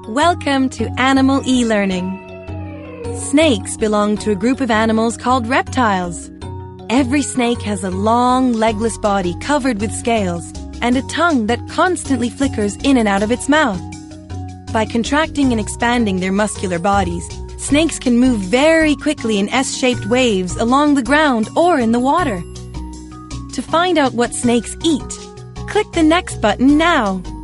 Welcome to Animal e-Learning. Snakes belong to a group of animals called reptiles. Every snake has a long, legless body covered with scales and a tongue that constantly flickers in and out of its mouth. By contracting and expanding their muscular bodies, snakes can move very quickly in S-shaped waves along the ground or in the water. To find out what snakes eat, click the next button now.